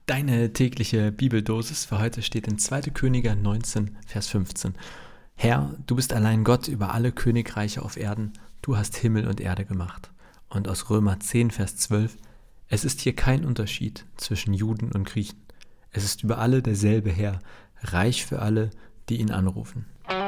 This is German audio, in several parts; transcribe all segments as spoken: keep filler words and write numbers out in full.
Deine tägliche Bibeldosis für heute steht in zweiter Könige neunzehn, Vers fünfzehn. Herr, du bist allein Gott über alle Königreiche auf Erden, du hast Himmel und Erde gemacht. Und aus Römer zehn, Vers zwölf, es ist hier kein Unterschied zwischen Juden und Griechen. Es ist über alle derselbe Herr, reich für alle, die ihn anrufen.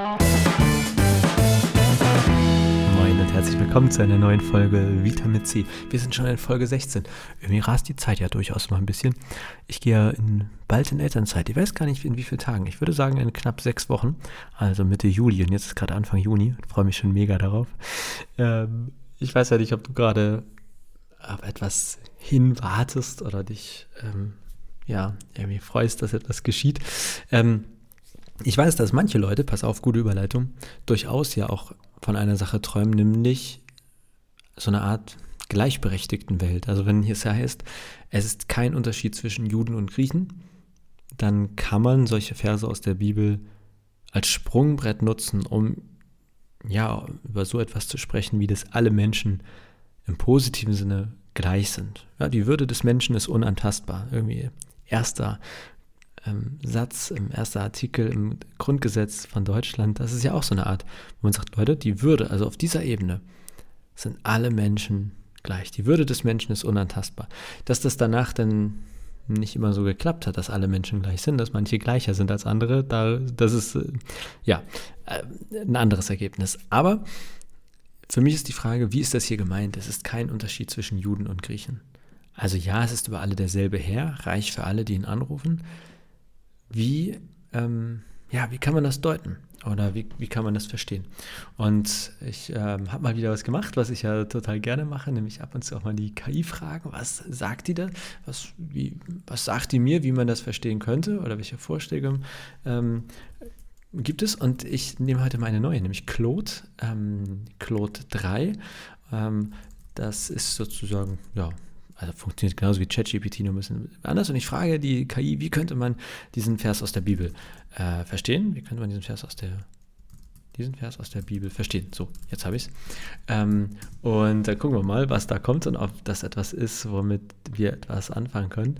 Moin und herzlich willkommen zu einer neuen Folge Vitamin C. Wir sind schon in Folge sechzehn. Irgendwie rast die Zeit ja durchaus mal ein bisschen. Ich gehe in, bald in Elternzeit. Ich weiß gar nicht, in wie vielen Tagen. Ich würde sagen, in knapp sechs Wochen. Also Mitte Juli. Und jetzt ist gerade Anfang Juni. Ich freue mich schon mega darauf. Ähm, ich weiß ja nicht, ob du gerade auf etwas hinwartest oder dich ähm, ja, irgendwie freust, dass etwas geschieht. Ähm, ich weiß, dass manche Leute, pass auf, gute Überleitung, durchaus ja auch von einer Sache träumen, nämlich so eine Art gleichberechtigten Welt. Also wenn hier es heißt, es ist kein Unterschied zwischen Juden und Griechen, dann kann man solche Verse aus der Bibel als Sprungbrett nutzen, um ja über so etwas zu sprechen, wie dass alle Menschen im positiven Sinne gleich sind. Ja, die Würde des Menschen ist unantastbar. Irgendwie erster ähm, Satz, im ersten Artikel im Grundgesetz von Deutschland, das ist ja auch so eine Art, wo man sagt, Leute, die Würde, also auf dieser Ebene sind alle Menschen gleich. Die Würde des Menschen ist unantastbar. Dass das danach dann nicht immer so geklappt hat, dass alle Menschen gleich sind, dass manche gleicher sind als andere, da, das ist äh, ja äh, ein anderes Ergebnis. Aber für mich ist die Frage, wie ist das hier gemeint? Es ist kein Unterschied zwischen Juden und Griechen. Also ja, es ist über alle derselbe Herr, reich für alle, die ihn anrufen. Wie, ähm, ja, wie kann man das deuten? Oder wie, wie kann man das verstehen? Und ich ähm, habe mal wieder was gemacht, was ich ja total gerne mache, nämlich ab und zu auch mal die K I fragen, was sagt die da? Was, wie, was sagt die mir, wie man das verstehen könnte? Oder welche Vorschläge ähm, gibt es? Und ich nehme heute mal eine neue, nämlich Claude, ähm, Claude drei. Ähm, das ist sozusagen, ja, also funktioniert genauso wie ChatGPT, nur ein bisschen anders. Und ich frage die K I, wie könnte man diesen Vers aus der Bibel äh, verstehen? Wie könnte man diesen Vers aus der diesen Vers aus der Bibel verstehen? So, jetzt habe ich es. Ähm, und dann gucken wir mal, was da kommt und ob das etwas ist, womit wir etwas anfangen können.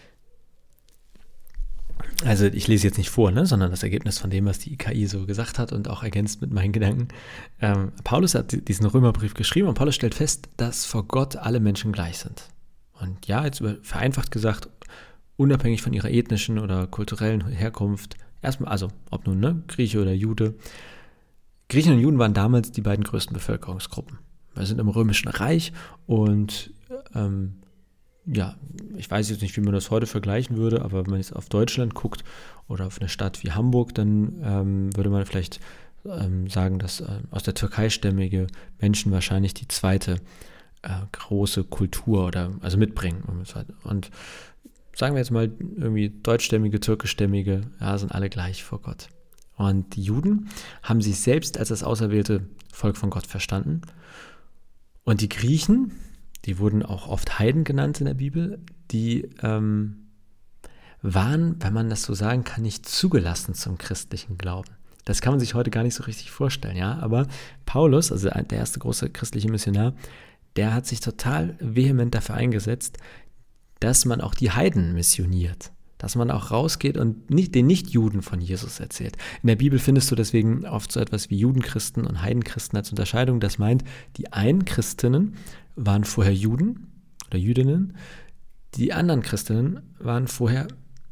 Also ich lese jetzt nicht vor, ne, sondern das Ergebnis von dem, was die K I so gesagt hat und auch ergänzt mit meinen Gedanken. Ähm, Paulus hat diesen Römerbrief geschrieben und Paulus stellt fest, dass vor Gott alle Menschen gleich sind. Und ja, jetzt vereinfacht gesagt, unabhängig von ihrer ethnischen oder kulturellen Herkunft, erstmal, also ob nun ne, Grieche oder Jude. Griechen und Juden waren damals die beiden größten Bevölkerungsgruppen. Wir sind im Römischen Reich und ähm, ja, ich weiß jetzt nicht, wie man das heute vergleichen würde, aber wenn man jetzt auf Deutschland guckt oder auf eine Stadt wie Hamburg, dann ähm, würde man vielleicht ähm, sagen, dass äh, aus der Türkei stämmige Menschen wahrscheinlich die zweite äh, große Kultur oder also mitbringen. Und sagen wir jetzt mal irgendwie deutschstämmige, türkischstämmige, ja, sind alle gleich vor Gott. Und die Juden haben sich selbst als das auserwählte Volk von Gott verstanden. Und die Griechen, die wurden auch oft Heiden genannt in der Bibel, die ähm, waren, wenn man das so sagen kann, nicht zugelassen zum christlichen Glauben. Das kann man sich heute gar nicht so richtig vorstellen, ja. Aber Paulus, also der erste große christliche Missionar, der hat sich total vehement dafür eingesetzt, dass man auch die Heiden missioniert. Dass man auch rausgeht und nicht, den Nicht-Juden von Jesus erzählt. In der Bibel findest du deswegen oft so etwas wie Judenchristen und Heidenchristen als Unterscheidung. Das meint, die einen Christinnen waren vorher Juden oder Jüdinnen, die anderen Christinnen waren vorher,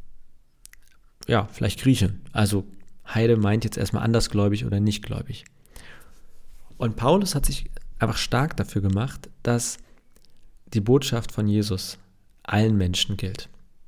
ja, vielleicht Griechen. Also Heide meint jetzt erstmal andersgläubig oder nichtgläubig. Und Paulus hat sich einfach stark dafür gemacht, dass die Botschaft von Jesus allen Menschen gilt.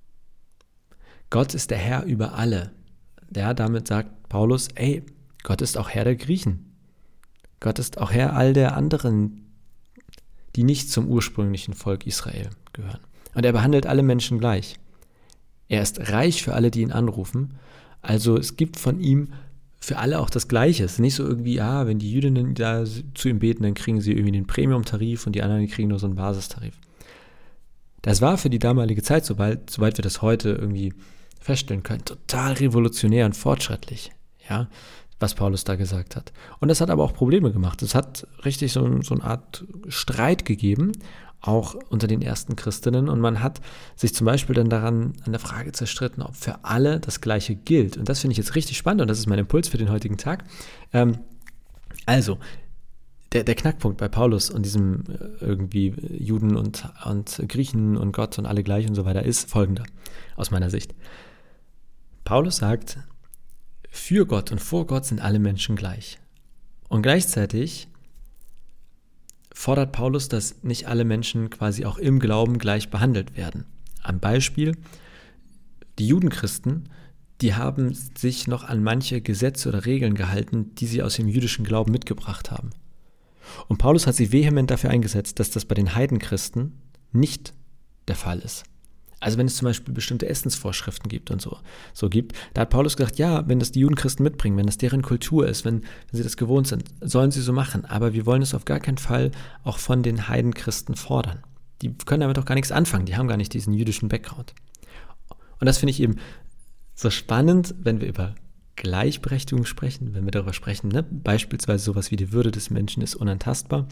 Gott ist der Herr über alle. Ja, damit sagt Paulus, ey, Gott ist auch Herr der Griechen. Gott ist auch Herr all der anderen, die nicht zum ursprünglichen Volk Israel gehören. Und er behandelt alle Menschen gleich. Er ist reich für alle, die ihn anrufen. Also es gibt von ihm für alle auch das Gleiche. Es ist nicht so irgendwie, ah, wenn die Jüdinnen da zu ihm beten, dann kriegen sie irgendwie den Premium-Tarif und die anderen kriegen nur so einen Basistarif. Das war für die damalige Zeit, sobald, sobald wir das heute irgendwie feststellen können, total revolutionär und fortschrittlich, ja, was Paulus da gesagt hat. Und das hat aber auch Probleme gemacht. Es hat richtig so, so eine Art Streit gegeben, auch unter den ersten Christinnen. Und man hat sich zum Beispiel dann daran an der Frage zerstritten, ob für alle das Gleiche gilt. Und das finde ich jetzt richtig spannend und das ist mein Impuls für den heutigen Tag. Ähm, also, der, der Knackpunkt bei Paulus und diesem äh, irgendwie Juden und, und Griechen und Gott und alle gleich und so weiter ist folgender, aus meiner Sicht. Paulus sagt, für Gott und vor Gott sind alle Menschen gleich. Und gleichzeitig fordert Paulus, dass nicht alle Menschen quasi auch im Glauben gleich behandelt werden. Am Beispiel, die Judenchristen, die haben sich noch an manche Gesetze oder Regeln gehalten, die sie aus dem jüdischen Glauben mitgebracht haben. Und Paulus hat sich vehement dafür eingesetzt, dass das bei den Heidenchristen nicht der Fall ist. Also wenn es zum Beispiel bestimmte Essensvorschriften gibt und so, so gibt, da hat Paulus gesagt, ja, wenn das die Judenchristen mitbringen, wenn das deren Kultur ist, wenn, wenn sie das gewohnt sind, sollen sie so machen. Aber wir wollen es auf gar keinen Fall auch von den Heidenchristen fordern. Die können damit auch gar nichts anfangen, die haben gar nicht diesen jüdischen Background. Und das finde ich eben so spannend, wenn wir über Gleichberechtigung sprechen, wenn wir darüber sprechen, ne? Beispielsweise sowas wie die Würde des Menschen ist unantastbar.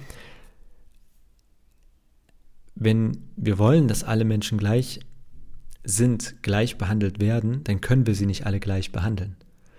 Wenn wir wollen, dass alle Menschen gleich sind, gleich behandelt werden, dann können wir sie nicht alle gleich behandeln.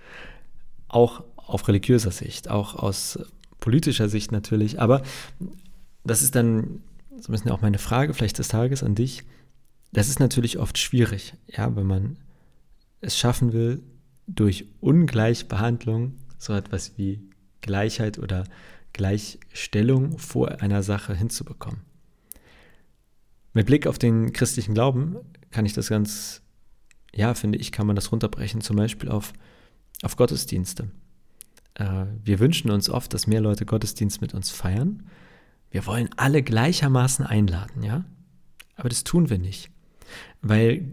Auch auf religiöser Sicht, auch aus politischer Sicht natürlich, aber das ist dann so ein bisschen auch meine Frage vielleicht des Tages an dich. Das ist natürlich oft schwierig, ja, wenn man es schaffen will, durch Ungleichbehandlung so etwas wie Gleichheit oder Gleichstellung vor einer Sache hinzubekommen. Mit Blick auf den christlichen Glauben kann ich das ganz, ja, finde ich, kann man das runterbrechen, zum Beispiel auf, auf Gottesdienste. Äh, wir wünschen uns oft, dass mehr Leute Gottesdienst mit uns feiern. Wir wollen alle gleichermaßen einladen, ja, aber das tun wir nicht, weil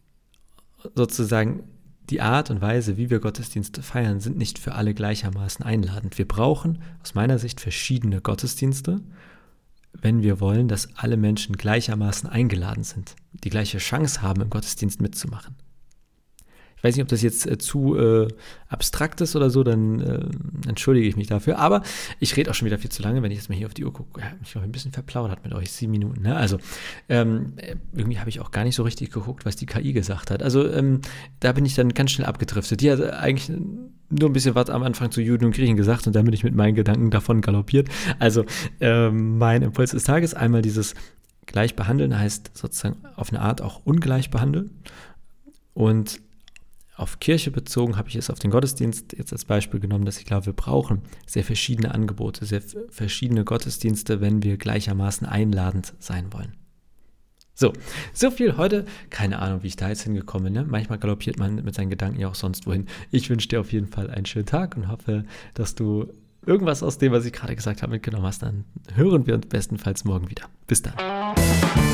sozusagen die Art und Weise, wie wir Gottesdienste feiern, sind nicht für alle gleichermaßen einladend. Wir brauchen aus meiner Sicht verschiedene Gottesdienste, wenn wir wollen, dass alle Menschen gleichermaßen eingeladen sind, die gleiche Chance haben, im Gottesdienst mitzumachen. Ich weiß nicht, ob das jetzt äh, zu äh, abstrakt ist oder so, dann äh, entschuldige ich mich dafür. Aber ich rede auch schon wieder viel zu lange, wenn ich jetzt mal hier auf die Uhr gucke. Ich habe mich noch ein bisschen verplaudert mit euch, sieben Minuten. Ne? Also ähm, irgendwie habe ich auch gar nicht so richtig geguckt, was die K I gesagt hat. Also ähm, da bin ich dann ganz schnell abgedriftet. Die hat eigentlich nur ein bisschen was am Anfang zu Juden und Griechen gesagt und dann bin ich mit meinen Gedanken davon galoppiert. Also ähm, mein Impuls des Tages, einmal dieses gleich behandeln heißt sozusagen auf eine Art auch ungleich behandeln. Und auf Kirche bezogen habe ich es auf den Gottesdienst jetzt als Beispiel genommen, dass ich glaube, wir brauchen sehr verschiedene Angebote, sehr verschiedene Gottesdienste, wenn wir gleichermaßen einladend sein wollen. So, so viel heute. Keine Ahnung, wie ich da jetzt hingekommen bin. Ne? Manchmal galoppiert man mit seinen Gedanken ja auch sonst wohin. Ich wünsche dir auf jeden Fall einen schönen Tag und hoffe, dass du irgendwas aus dem, was ich gerade gesagt habe, mitgenommen hast. Dann hören wir uns bestenfalls morgen wieder. Bis dann.